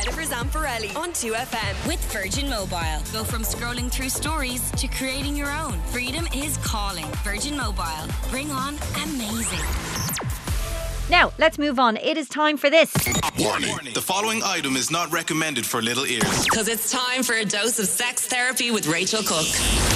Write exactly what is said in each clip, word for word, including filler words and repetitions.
Jennifer Zamparelli on two F M. With Virgin Mobile. Go from scrolling through stories to creating your own. Freedom is calling. Virgin Mobile. Bring on amazing. Now, let's move on. It is time for this. Warning. The following item is not recommended for little ears. Because it's time for a dose of sex therapy with Rachel Cook.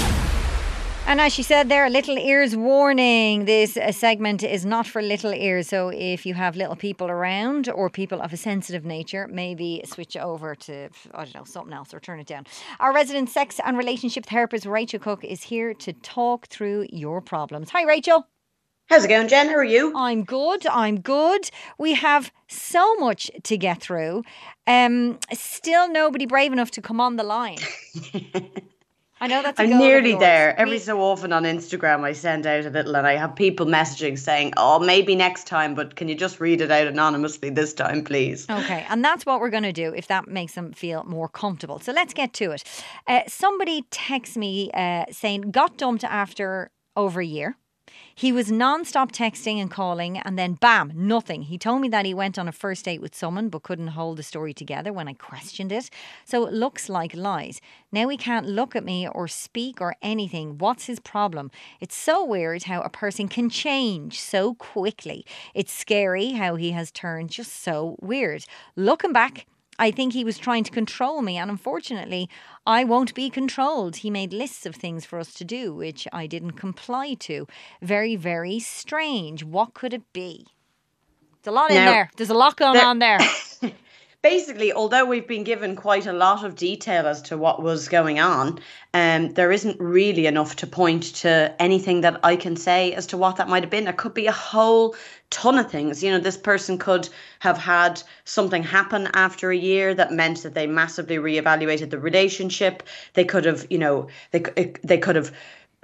And as she said there, little ears warning. This uh, segment is not for little ears. So if you have little people around or people of a sensitive nature, maybe switch over to, I don't know, something else or turn it down. Our resident sex and relationship therapist, Rachel Cook, is here to talk through your problems. Hi, Rachel. How's it going, Jen? How are you? I'm good. I'm good. We have so much to get through. Um, still nobody brave enough to come on the line. I know that's a I'm goal nearly of yours. there. Every We- so often on Instagram, I send out a little and I have people messaging saying, oh, maybe next time, but can you just read it out anonymously this time, please? Okay, and that's what we're going to do if that makes them feel more comfortable. So let's get to it. Uh, somebody texts me uh, saying, got dumped after over a year. He was non-stop texting and calling and then bam, nothing. He told me that he went on a first date with someone but couldn't hold the story together when I questioned it. So it looks like lies. Now he can't look at me or speak or anything. What's his problem? It's so weird how a person can change so quickly. It's scary how he has turned just so weird. Looking back, I think he was trying to control me, and unfortunately, I won't be controlled. He made lists of things for us to do, which I didn't comply to. Very, very strange. What could it be? There's a lot in Now, there. There's a lot going there- on there. Basically, although we've been given quite a lot of detail as to what was going on, um, there isn't really enough to point to anything that I can say as to what that might have been. There could be a whole ton of things. You know, this person could have had something happen after a year that meant that they massively reevaluated the relationship. They could have, you know, they they could have.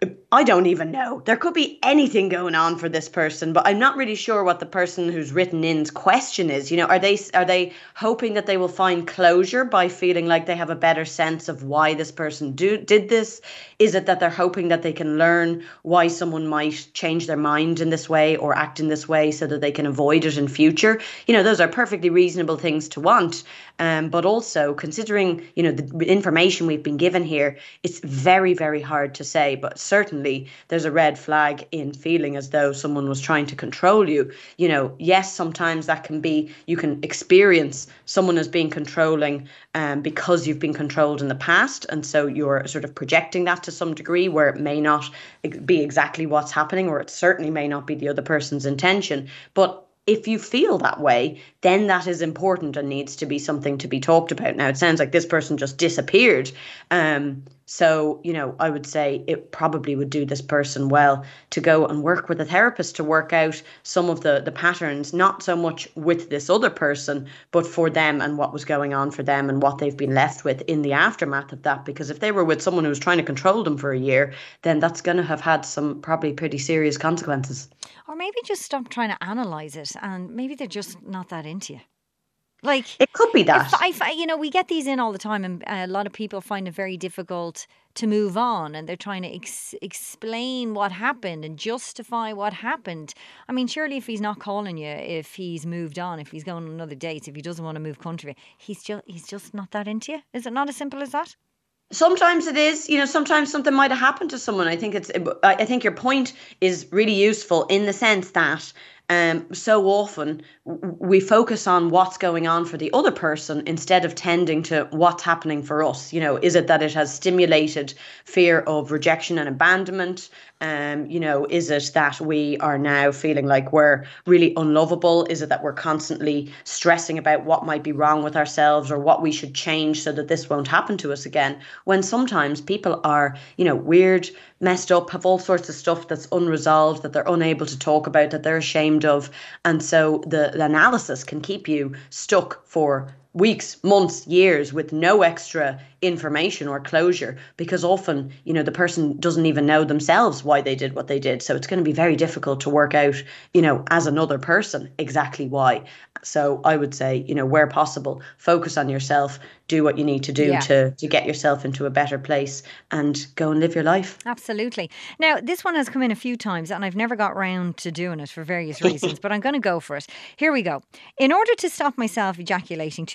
I don't even know. There could be anything going on for this person, but I'm not really sure what the person who's written in's question is. You know, are they are they hoping that they will find closure by feeling like they have a better sense of why this person do, did this? Is it that they're hoping that they can learn why someone might change their mind in this way or act in this way so that they can avoid it in future? You know, those are perfectly reasonable things to want. Um, but also considering, you know, the information we've been given here, it's very, very hard to say. But certainly there's a red flag in feeling as though someone was trying to control you. You know, yes, sometimes that can be, you can experience someone as being controlling um, because you've been controlled in the past. And so you're sort of projecting that to some degree where it may not be exactly what's happening, or it certainly may not be the other person's intention. But if you feel that way, then that is important and needs to be something to be talked about. Now, it sounds like this person just disappeared. Um, so, you know, I would say it probably would do this person well to go and work with a therapist to work out some of the, the patterns, not so much with this other person, but for them and what was going on for them and what they've been left with in the aftermath of that. Because if they were with someone who was trying to control them for a year, then that's going to have had some probably pretty serious consequences. Or maybe just stop trying to analyse it and maybe they're just not that into you. Like, it could be that. If I, you know, we get these in all the time, and a lot of people find it very difficult to move on, and they're trying to ex- explain what happened and justify what happened. I mean, surely if he's not calling you, if he's moved on, if he's going on another date, if he doesn't want to move country, he's just he's just not that into you. Is it not as simple as that? Sometimes it is, you know, sometimes something might have happened to someone. I think it's, I think your point is really useful in the sense that um, so often we focus on what's going on for the other person instead of tending to what's happening for us. You know, is it that it has stimulated fear of rejection and abandonment? Um, you know, is it that we are now feeling like we're really unlovable? Is it that we're constantly stressing about what might be wrong with ourselves or what we should change so that this won't happen to us again? When sometimes people are, you know, weird, messed up, have all sorts of stuff that's unresolved, that they're unable to talk about, that they're ashamed of. And so the, the analysis can keep you stuck for weeks, months, years with no extra information or closure, because often, you know, the person doesn't even know themselves why they did what they did. So it's going to be very difficult to work out, you know, as another person, exactly why. So I would say, you know, where possible, focus on yourself, do what you need to do Yeah. to, to get yourself into a better place and go and live your life. Absolutely. Now, this one has come in a few times and I've never got round to doing it for various reasons, but I'm going to go for it. Here we go. In order to stop myself ejaculating too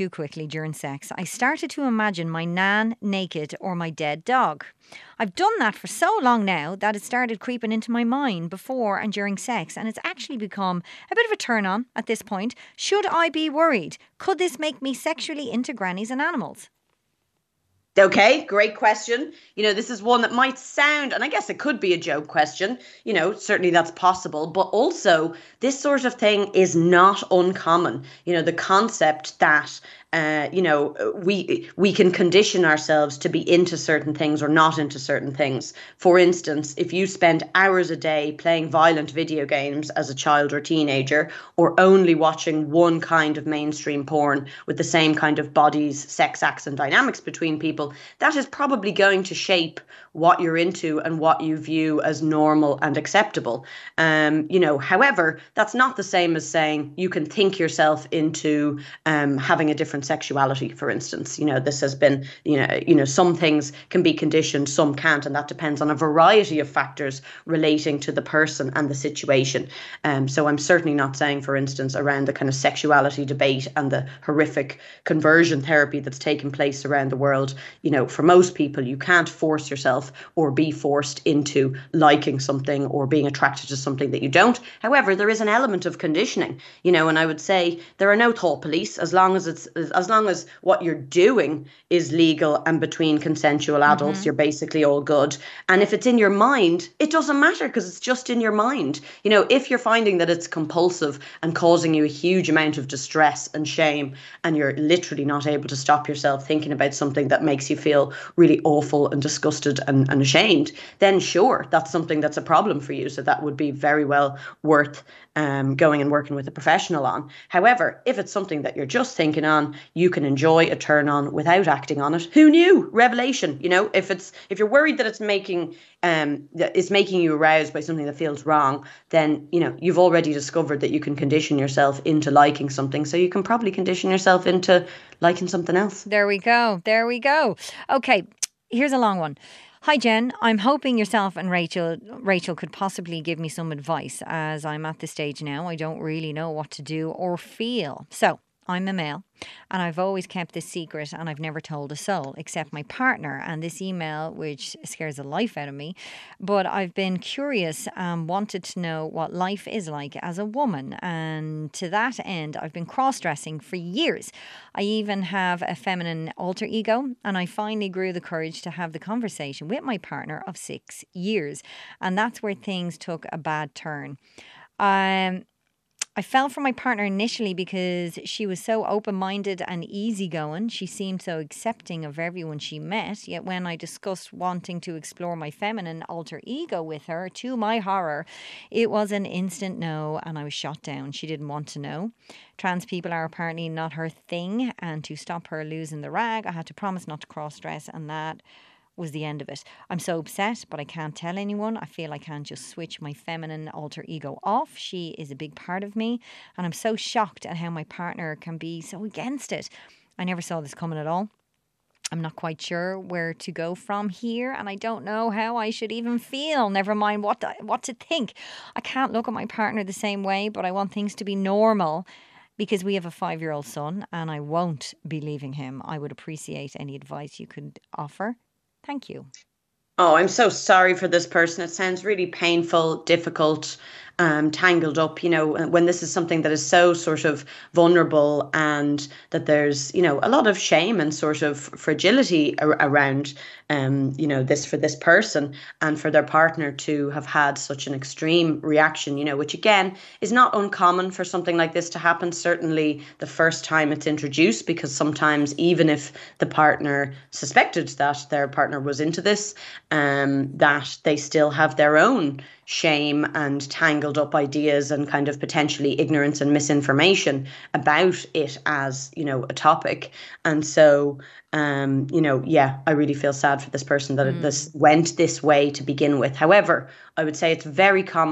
too quickly during sex, I started to imagine my nan naked or my dead dog. I've done that for so long now that it started creeping into my mind before and during sex, and it's actually become a bit of a turn on at this point. Should I be worried? Could this make me sexually into grannies and animals? Okay, great question. You know, this is one that might sound, and I guess it could be a joke question. You know, certainly that's possible. But also, this sort of thing is not uncommon. You know, the concept that Uh, you know, we we can condition ourselves to be into certain things or not into certain things. For instance, if you spend hours a day playing violent video games as a child or teenager, or only watching one kind of mainstream porn with the same kind of bodies, sex acts and dynamics between people, that is probably going to shape what you're into and what you view as normal and acceptable. Um, you know, however, that's not the same as saying you can think yourself into um, having a different sexuality, for instance. You know, this has been, you know, you know, some things can be conditioned, some can't, and that depends on a variety of factors relating to the person and the situation. Um, so I'm certainly not saying, for instance, around the kind of sexuality debate and the horrific conversion therapy that's taken place around the world, you know, for most people, you can't force yourself or be forced into liking something or being attracted to something that you don't. However, there is an element of conditioning, you know, and I would say there are no thought police as long as it's as long as what you're doing is legal and between consensual adults. Mm-hmm. You're basically all good. And if it's in your mind, it doesn't matter because it's just in your mind. You know, if you're finding that it's compulsive and causing you a huge amount of distress and shame, and you're literally not able to stop yourself thinking about something that makes you feel really awful and disgusted and, and ashamed, then sure, that's something that's a problem for you. So that would be very well worth um, going and working with a professional on. However, if it's something that you're just thinking on, you can enjoy a turn on without acting on it. Who knew? Revelation. You know, if it's if you're worried that it's making um that it's making you aroused by something that feels wrong, then you know you've already discovered that you can condition yourself into liking something. So you can probably condition yourself into liking something else. There we go. There we go. Okay, here's a long one. Hi Jen, I'm hoping yourself and Rachel Rachel could possibly give me some advice, as I'm at this stage now. I don't really know what to do or feel. So I'm a male and I've always kept this secret and I've never told a soul except my partner and this email, which scares the life out of me. But I've been curious and wanted to know what life is like as a woman. And to that end, I've been cross-dressing for years. I even have a feminine alter ego, and I finally grew the courage to have the conversation with my partner of six years. And that's where things took a bad turn. Um... I fell for my partner initially because she was so open-minded and easygoing. She seemed so accepting of everyone she met. Yet when I discussed wanting to explore my feminine alter ego with her, to my horror, it was an instant no, and I was shot down. She didn't want to know. Trans people are apparently not her thing, and to stop her losing the rag, I had to promise not to cross-dress, and that was the end of it. I'm so upset, but I can't tell anyone. I feel I can't just switch my feminine alter ego off. She is a big part of me, and I'm so shocked at how my partner can be so against it. I never saw this coming at all. I'm not quite sure where to go from here, and I don't know how I should even feel, never mind what to, what to think. I can't look at my partner the same way, but I want things to be normal because we have a five-year-old son, and I won't be leaving him. I would appreciate any advice you could offer. Thank you. Oh, I'm so sorry for this person. It sounds really painful, difficult, um, tangled up, you know, when this is something that is so sort of vulnerable, and that there's, you know, a lot of shame and sort of fragility ar- around, um, you know, this for this person and for their partner to have had such an extreme reaction, you know, which again is not uncommon for something like this to happen. Certainly the first time it's introduced, because sometimes even if the partner suspected that their partner was into this, um, that they still have their own shame and tangled up ideas and kind of potentially ignorance and misinformation about it as, you know, a topic. And so, um, you know, yeah, I really feel sad for this person that mm. this went this way to begin with. However, I would say it's very common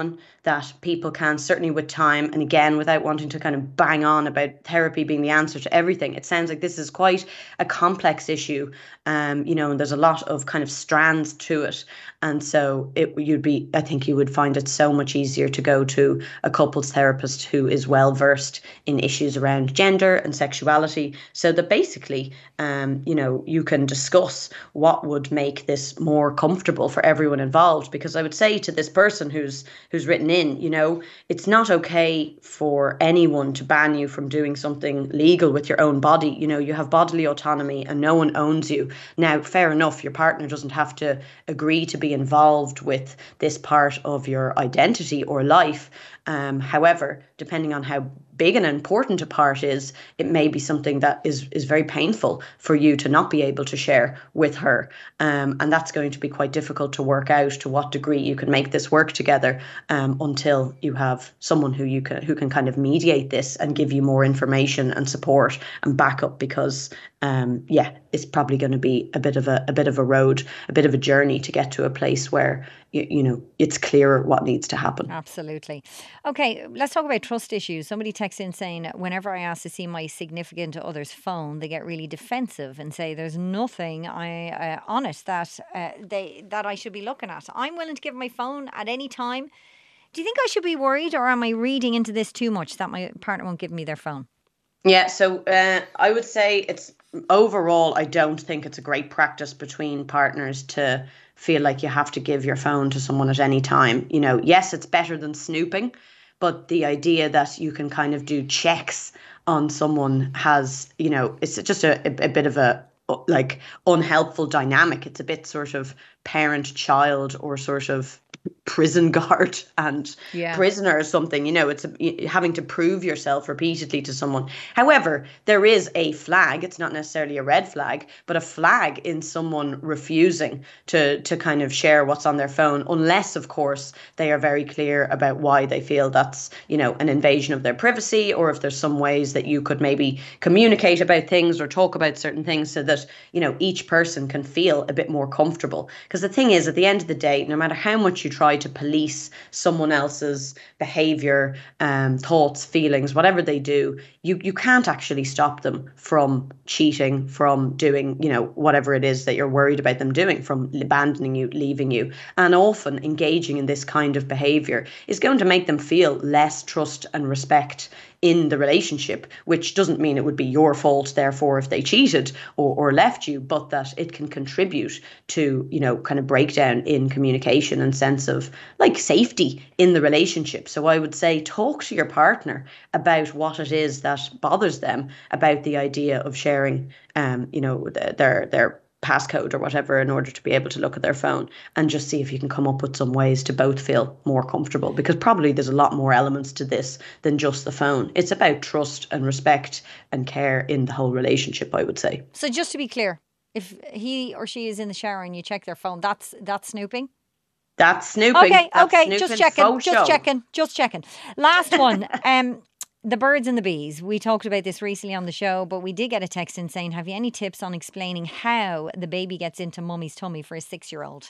that people can, certainly with time, and again, without wanting to kind of bang on about therapy being the answer to everything, it sounds like this is quite a complex issue, um, you know, and there's a lot of kind of strands to it. And so it you'd be, I think you would find it so much easier to go to a couples therapist who is well versed in issues around gender and sexuality, so that basically, um, you know, you can discuss what would make this more comfortable for everyone involved. Because I would say to this person who's who's written in, you know, it's not okay for anyone to ban you from doing something legal with your own body. You know, you have bodily autonomy and no one owns you. Now, fair enough, your partner doesn't have to agree to be involved with this part of your identity or life. Um, however, depending on how big and important a part is, it may be something that is is very painful for you to not be able to share with her. Um, and that's going to be quite difficult to work out to what degree you can make this work together, um, until you have someone who you can who can kind of mediate this and give you more information and support and backup. Because um, yeah, it's probably going to be a bit of a, a bit of a road, a bit of a journey to get to a place where you, you know it's clearer what needs to happen. Absolutely. Okay, let's talk about trust issues. Somebody texts in saying, whenever I ask to see my significant other's phone, they get really defensive and say there's nothing I uh, on it that uh, they that I should be looking at. I'm willing to give my phone at any time. Do you think I should be worried, or am I reading into this too much that my partner won't give me their phone? Yeah, so uh, I would say it's overall, I don't think it's a great practice between partners to feel like you have to give your phone to someone at any time. You know, yes, it's better than snooping, but the idea that you can kind of do checks on someone has, you know, it's just a, a, a bit of a like unhelpful dynamic. It's a bit sort of parent-child or sort of prison guard and yeah. prisoner or something. You know, it's a, having to prove yourself repeatedly to someone. However, there is a flag. It's not necessarily a red flag, but a flag in someone refusing to to kind of share what's on their phone, unless, of course, they are very clear about why they feel that's, you know, an invasion of their privacy, or if there's some ways that you could maybe communicate about things or talk about certain things so that, you know, each person can feel a bit more comfortable. Because the thing is, at the end of the day, no matter how much you try to police someone else's behavior, um, thoughts, feelings, whatever they do, you you can't actually stop them from cheating, from doing, you know, whatever it is that you're worried about them doing, from abandoning you, leaving you. And often engaging in this kind of behavior is going to make them feel less trust and respect in the relationship, which doesn't mean it would be your fault, therefore, if they cheated or, or left you, but that it can contribute to, you know, kind of breakdown in communication and sense of like safety in the relationship. So I would say talk to your partner about what it is that bothers them about the idea of sharing, um, you know, their their passcode or whatever in order to be able to look at their phone, and just see if you can come up with some ways to both feel more comfortable, because probably there's a lot more elements to this than just the phone. It's about trust and respect and care in the whole relationship, I would say. So just to be clear, if he or she is in the shower and you check their phone, that's that's snooping? That's snooping. Okay, that's okay, snooping just checking, just show. checking, just checking. Last one. um The birds and the bees. We talked about this recently on the show, but we did get a text in saying, have you any tips on explaining how the baby gets into mummy's tummy for a six-year-old?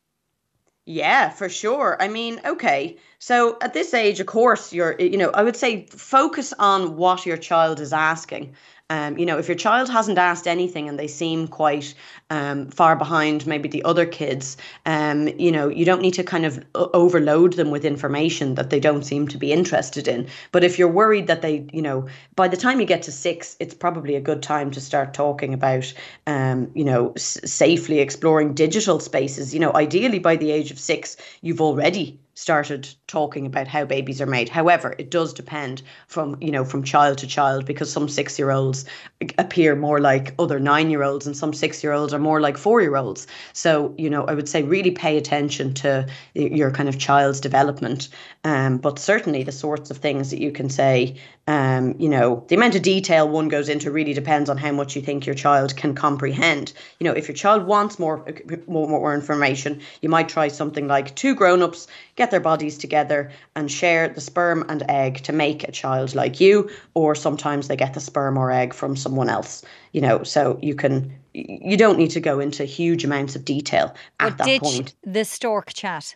Yeah, for sure. I mean, okay. So at this age, of course, you're, you know, I would say focus on what your child is asking. Um, you know, if your child hasn't asked anything and they seem quite um, far behind maybe the other kids, um, you know, you don't need to kind of overload them with information that they don't seem to be interested in. But if you're worried that they, you know, by the time you get to six, it's probably a good time to start talking about, um, you know, s- safely exploring digital spaces. You know, ideally by the age of six, you've already started talking about how babies are made. However, it does depend from, you know, from child to child, because some six-year-olds appear more like other nine-year-olds and some six-year-olds are more like four-year-olds. So, you know, I would say really pay attention to your kind of child's development. Um, but certainly the sorts of things that you can say, um, you know, the amount of detail one goes into really depends on how much you think your child can comprehend. You know, if your child wants more, more, more information, you might try something like two grown-ups get their bodies together and share the sperm and egg to make a child like you, or sometimes they get the sperm or egg from someone else, you know, so you can, you don't need to go into huge amounts of detail at but that ditch point. The stork chat.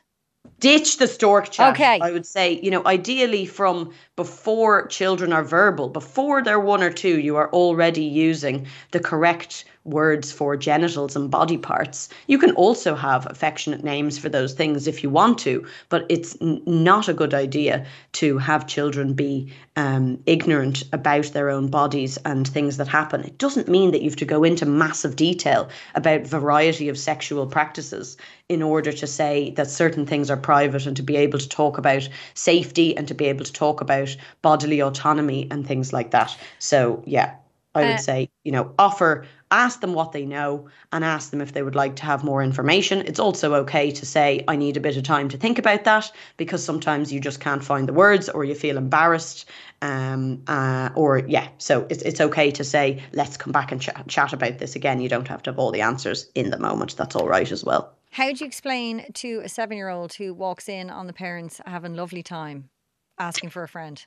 Ditch the stork chat. Okay. I would say, you know, ideally from before children are verbal, before they're one or two, you are already using the correct words for genitals and body parts. You can also have affectionate names for those things if you want to, but it's n- not a good idea to have children be um, ignorant about their own bodies and things that happen. It doesn't mean that you have to go into massive detail about variety of sexual practices in order to say that certain things are private, and to be able to talk about safety and to be able to talk about bodily autonomy and things like that. So yeah, I would uh, say, you know, offer, ask them what they know and ask them if they would like to have more information. It's also okay to say, I need a bit of time to think about that, because sometimes you just can't find the words or you feel embarrassed. Um, uh, or yeah, so it's, it's okay to say, let's come back and ch- chat about this again. You don't have to have all the answers in the moment. That's all right as well. How do you explain to a seven-year-old who walks in on the parents having lovely time, asking for a friend?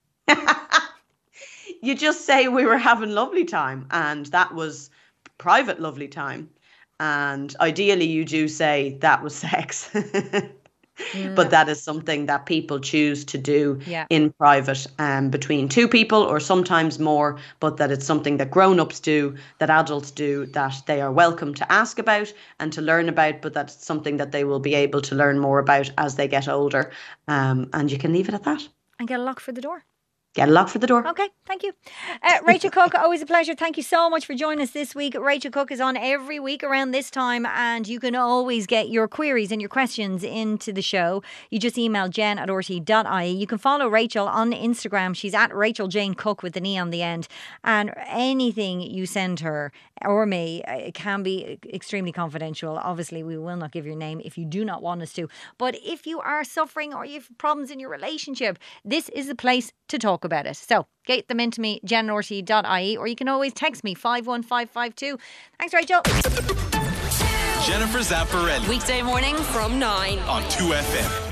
You just say we were having lovely time, and that was private lovely time. And ideally you do say that was sex. Mm. But that is something that people choose to do yeah. in private um, between two people, or sometimes more, but that it's something that grown-ups do, that adults do, that they are welcome to ask about and to learn about, but that's something that they will be able to learn more about as they get older. Um, and you can leave it at that. And get a lock for the door. Get a lock for the door. Okay, thank you. Uh, Rachel Cook, always a pleasure. Thank you so much for joining us this week. Rachel Cook is on every week around this time, and you can always get your queries and your questions into the show. You just email jen at r t dot i e. You can follow Rachel on Instagram. She's at Rachel Jane Cook with an E on the end. And anything you send her or me, it can be extremely confidential. Obviously, we will not give your name if you do not want us to. But if you are suffering or you have problems in your relationship, this is the place to talk about it. So get them into me, jen at r t dot i e, or you can always text me five one five five two. Thanks, Rachel. Jennifer Zamparelli. Weekday morning from nine on two F M.